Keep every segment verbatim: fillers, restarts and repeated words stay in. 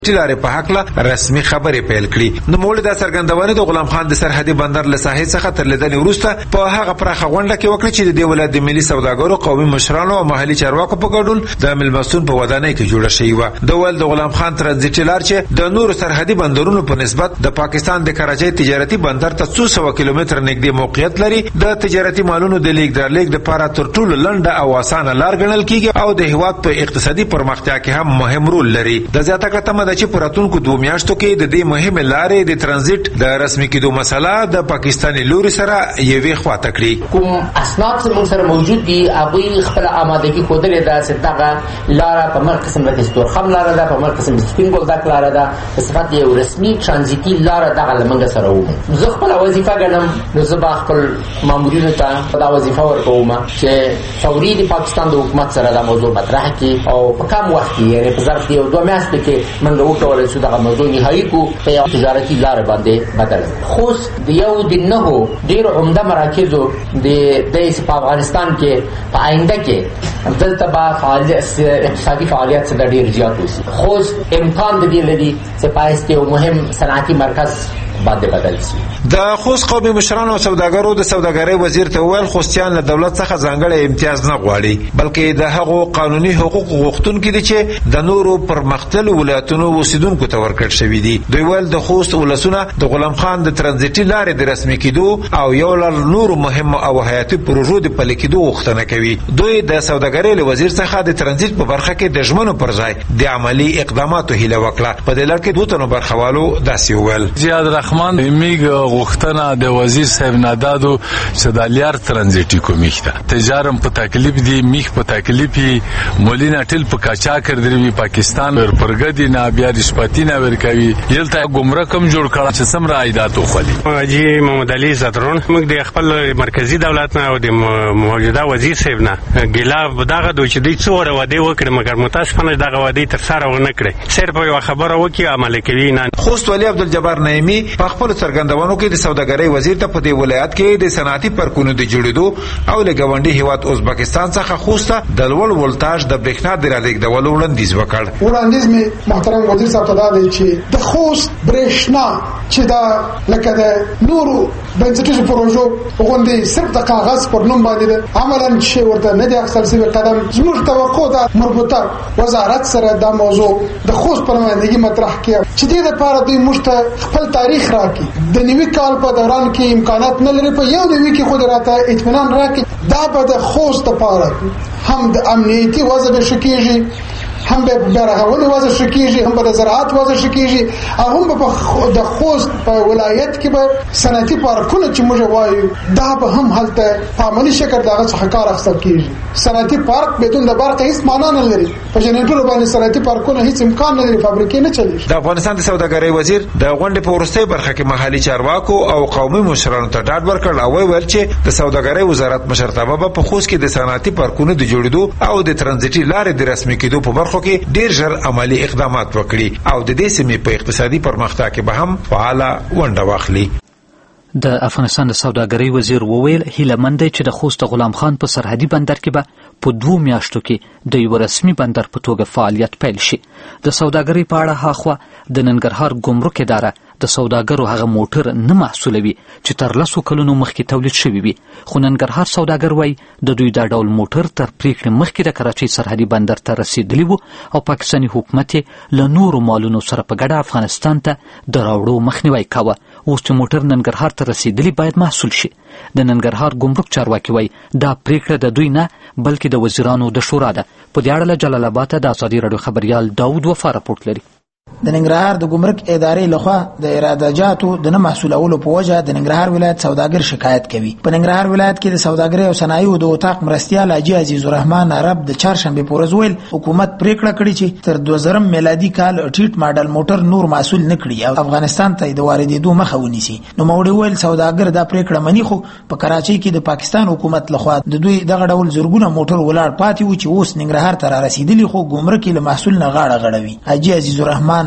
لارې په حق رسمي خبرې پیل کړي. نو مولد څرګندونه د غلام خان د سرحدي بندر له ساحې څخه تر لیدنې وروسته په هغه پراخه غونډه کې وکړه چې د دې ولایت د ملي سوداګرو، قومي مشرانو او محلي چارواکو په ګډون د ملمستون په ودانۍ کې جوړه شوې وه. د ول د غلام خان ترانزیټي لار چې د نورو سرحدي بندرونو په نسبت د پاکستان د کراچۍ تجارتي بندر ته څو سوه کیلومتر نږدې موقعیت لري، د تجارتي مالونو د لیږد رالېږد لپاره تر ټولو لنډه او اسانه لار ګڼل کیږي او د هیواد په اقتصادي پرمختیا کې هم مهم رول لري. د زیاته کړه تمه ده چې په راتلونکو دوه میاشتو کې د دې مهمې لارې د ترانزیت د رسمي کېدو مسله د پاکستاني لوري سره یوې خواته کړي. کوم اسناد زموږ سره موجود دي هغوی خپله آمادګي ښودلې ده چې دغه لاره په مر قسم د استورخم لاره ده، په مر قسم د سپین بولدک لاره ده، په صفت یو رسمي ترانزیتي لاره دغه له موږ سره ومو. زه خپله وظیفه ګڼم، نو زه به خپل مامورینو ته دا وظیفه ورکوم چې فوري د پاکستان د حکومت سره دا موضوع مطرح کړي او په کم وخت کې یعنې په ظرف د یو دوه میاشتو کې موږ وکولی شو دغه موضوع نهایي کړو په یو تجارتي لارې باندې بدل. خوست د یو د نهو ډېرو عمده مراکزو د دې په افغانستان کې په آینده کې دلته به فعالیت اقتصادي فعالیت څخه ډېر زیات وشي. خوست امکان د دې لري چې پایست یو مهم صنعتي مرکز باندې بدل شي. د خوست قومي مشرانو او سوداګرو د سوداګرۍ وزیر ته وویل خوستیان له دولت څخه ځانګړی امتیاز نه غواړي، بلکې د هغو قانوني حقوق غوښتونکي دي چې د نورو پرمختللو ولایتونو اوسیدونکو ته ورکړل شوي دي. دوی ویل د خوست ولسونه د غلام خان د ترانزیټي لارې د رسمي کېدو او یو له نورو مهمو او حیاتي پروژو د پلي کېدو غوښتنه کوي. دوی د سوداګرۍ له وزیر څخه د ترانزیت په برخه کې د ژمنو پر ځای د عملي اقداماتو هیله وکړه. په دې لړ کې دوه تنو برخوالو داسې وویل: زیاد رحمان میګ غوښتنه د وزیر صاحب نادادو چې د لیار ترانزیټي کومیک ده تجارم په تکلیف دی، میخ په تکلیفي مولینا ټل په کاچا کړدري پاکستان ور پرګدي نه بیا رشپتی نه ورکوي یلته ګمرکم جوړ کړه چې سم رایدات خولي. حاجی محمد علي زدرون موږ د خپل مرکزی دولت نه او د موجوده وزیر صاحب نه ګیلا دغه دوی چې دوی څوره وعده وکړه مګر متاسفانه دغه وعده تر سره ونه کړې، صرف یو خبره وکي عمل کوي نه. خوست ولی عبدالجبار نعیمی په خپل څرګندونو کې د سوداګرۍ وزیر ته په دې ولایت کې د صنعتي پارکونو د جوړېدو او له ګاونډي هیواد ازبکستان څخه خوست د لوړ ولتاژ د برېښنا د رالېږدولو وړاندیز وکړ. وړاندیز مې محترم وزیر صاحب ته دا دی چې د خوست برېښنا چې دا لکه د نورو بنسټیزو پروژو غوندې صرف د کاغذ پر نوم باندې ده، عملاً چې ورته نه دی اخیستل شوی قدم. زموږ توقع ده مربوطه وزارت سره دا موضوع د خوست په نمایندګي مطرح کړي چې دې لپاره دوی موږ ته خپل تاریخ راکړي. د نوي کال په دوران کې امکانات نه لري، په یو نوي کې خود راته اطمینان راکړي. دا به د خوست لپاره هم د امنیتي وضع به ښه کېږي، هم به برغونی وضع ښه کېږي، هم به د زراعت وضع ښه کېږي، او هم به د خوست په ولایت کې به صنعتي پارکونه چې موږ وایو دا به هم هلته په عملي شکل دغه څخه کار اخیستل کېږي. صنعتي پارک بدون د برق هیڅ معنا نه لري، په جنریټرو باندې صنعتي پارکونه هیڅ امکان نه لري، فابریکې نه چلیږي. د افغانستان د سوداګرۍ وزیر د غونډې په وروستۍ برخه کې محلي چارواکو او قومي مشرانو ته ډاډ ورکړ او ویل چې د سوداګرۍ وزارت مشرتابه به په خوست کې د صنعتي پارکونو د جوړېدو او د ترانزیټي لارې د رسمي کېدو په برخو کې ډېر ژر عملی اقدامات وکړي او د دې سیمې په اقتصادي پرمختګ کې به هم فعاله ونډه واخلي. د افغانستان د سوداګرۍ وزیر وویل هیله مند دی چې د خوست غلام خان په سرحدي بندر کې به په دوه میاشتو کې د یو رسمي بندر په توګه فعالیت پیل شي. د سوداګرۍ په اړه هاخوا د ننګرهار ګمرک اداره د سوداګرو هغه موټر نه محصولوي چې تر لسو کلونو مخکې تولید شوي وي، خو ننګرهار سوداګر وایي د دوی دا ډول موټر تر پریکړې مخکې د کراچۍ سرحدي بندر ته رسیدلی وو او پاکستاني حکومت یې له نورو مالونو سره په ګډه افغانستان ته د راوړو مخنیوی کاوه. اوس چې موټر ننګرهار ته رسیدلی باید محصول شي. د ننګرهار ګمرک چارواکي وایي دا پریکړه د دوی نه بلکې د وزیرانو د شورا ده. په دې اړه له جلال آباد د ازادي راډیو خبریال داود وفا راپورټ لري. د ننګرهار د ګمرک ادارې لخوا د ارادهجاتو د نه محصولولو په وجه د ننګرهار ولایت سوداګر شکایت کوي. په ننګرهار ولایت کې د سوداګرۍ او صنایعو د اتاق مرستیال حاجي عزیز الرحمن عرب د چهارشنبه په ورځ ویل حکومت پریکړه کړې چې تر دوه زره میلادي کال ټیټ ماډل موټر نور محصول نه کړي او افغانستان ته د واردېدو مخه ونیسي. نو موړي ویل سوداګر دا پریکړه مني، خو په کراچۍ کې د پاکستان حکومت لخوا د دوی دغه ډول زرګونه موټر ولاړ پاتې و چې اوس ننګرهار ته را رسیدلي، خو ګمرک له محصول نه غاړه غړوي. حاجي عزیز الرحمن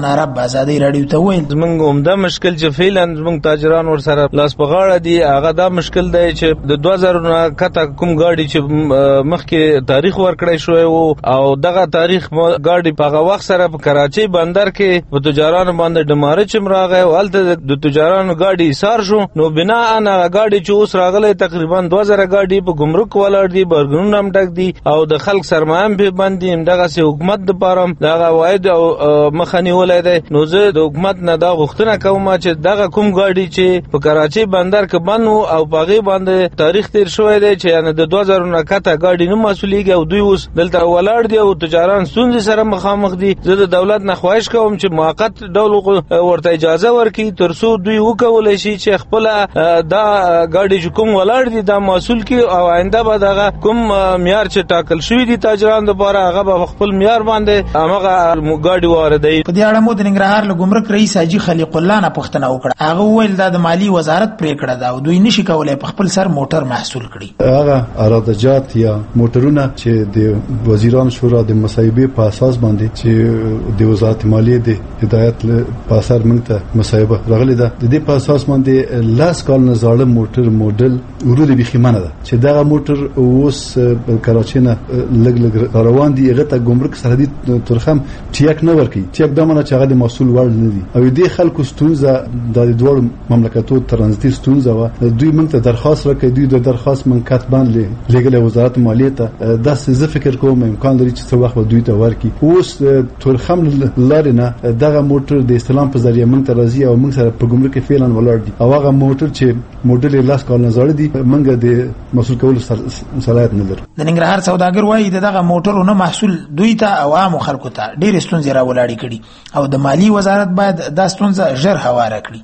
الرحمن عرب ازادي رادیو ته ویل زمونږ عمده مشکل چې فعلا زمونږ تاجران ور سره لاس په غاړه دي هغه دا مشکل دی چې د دوه زره نه کته کوم ګاډي چې مخکې تاریخ ورکړی شوی وو او دغه تاریخ ګاډي په هغه وخت سره په کراچۍ بندر کې په تجارانو باندې ډماره چم راغی او هلته د تجارانو ګاډي ایثار شو نو بنا ان ګاډي چې اوس راغلی تقریبا دوه زره ګاډي په ګمرک ولاړ دي برګونو هم ډک دي او د خلک سرمایه هم په باندې دغه سي حکومت د پاره دغه واید او مخنی ولای دی نو زه د حکومت نه دا غوښتنه کوم چې دغه کوم ګاډي چې په کراچۍ بندر کې بنو او پاغي باندې تاریخ تیر شوی دی چې یعنی د دوه زره نه کته ګاډي نه مسولېږي او دوی اوس دلته ولاړ دي او تجاران ستونزې سره مخامخ دي زه د دولت نه خواهش کوم چې موقت ډول ورته اجازه ورکړي ترڅو دوی وکولای شي چې خپل دا ګاډي چې کوم ولاړ دي دا مسول کې او آینده به دغه کوم معیار چې ټاکل شوی دي تاجران لپاره هغه به خپل معیار باندې هغه ګاډي واردوي. په دې اړه مو د ننګرهار له ګمرک رئیس حاجي خلیق الله نه پوښتنه وکړه. هغه وویل دا د مالی وزارت پریکړه ده او دوی نشي کولای په خپل سر موټر محصول کړي. هغه ارادجات یا موټرونه چې د وزیران شورا د مصایبې په اساس باندې چې د وزارت مالیه د هدایت په اثر موږ ته مصایبه راغلي ده د دې په اساس باندې لاس کال نه زاړه موټر موډل ورودي بخیمانه ده چې دا موټر اوس کراچۍ نه لګ لګ روان دي هغه ته ګمرک سرحدي ترخم ټیک نه ورکي ټیک دا معنی چې هغه د مسول وړ نه دي او دې خلکو ستونزه د دوه مملکتو ترانزیتي ستونزه و دوی موږ ته درخواست راکړي دوی د درخواست من کاتبان لګل وزارت مالیه ته دا څه فکر کوم امکان لري چې څه وخت دوی ته ورکي اوس ترخم لارنه دغه موټر د اسلام په ذریعہ موږ ته راځي او موږ سره په ګمرک فعلا ولاړ دي او هغه موټر چې موډل لاس کال نه زړ دي موږ د مسول کول صلاحیت نه لرو. د ننګرهار سوداګر وایي دغه موټرونو محصول دوی ته او عام خلکو ته ډېر ستونزې راولاړې کړي او د مالی وزارت باید دا ستونزه ژر هواره کړي.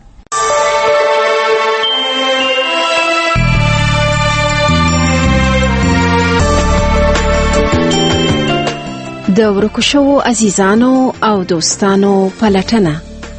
د ورکو شوو عزیزانو او دوستانو پلټنه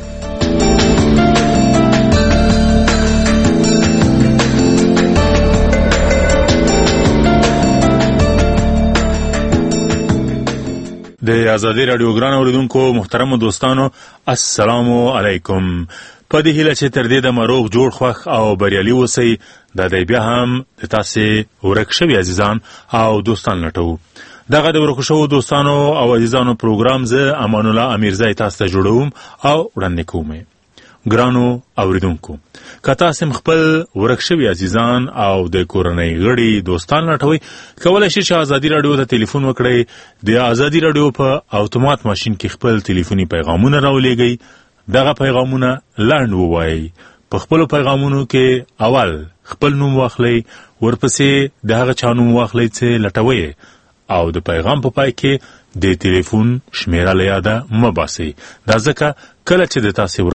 د آزادی رادیو ګران اوریدونکو محترم دوستانو السلام علیکم. په دې هیله چې تر دې د مروغ جوړ خوښ او بریالي اوسئ د دې بیا هم د تاسې ورک شوي عزیزان او دوستان لټوو. دغه د ورکو شوو دوستانو او عزیزانو پروګرام زه امان الله امیرزی تاسو ته جوړوم او وړاندې کوم. ګرانو اوریدونکو که تاسو خپل ورک شوي عزیزان او د کورنۍ غړي دوستان لټوي کولای شئ چې آزادی رادیو ته ټلیفون وکړئ د آزادی رادیو په اتومات ماشین کې خپل ټلیفوني پیغامونه راولېږئ دغه پیغامونه لاند ووایئ په خپل پیغامونو کې اول خپل نوم واخلئ ورپسې د هغه چا نوم واخلئ چې لټوي او د پیغام په پای کې د ټلیفون شمیره له یاده مه باسئ دا ځکه کله چې د تاسو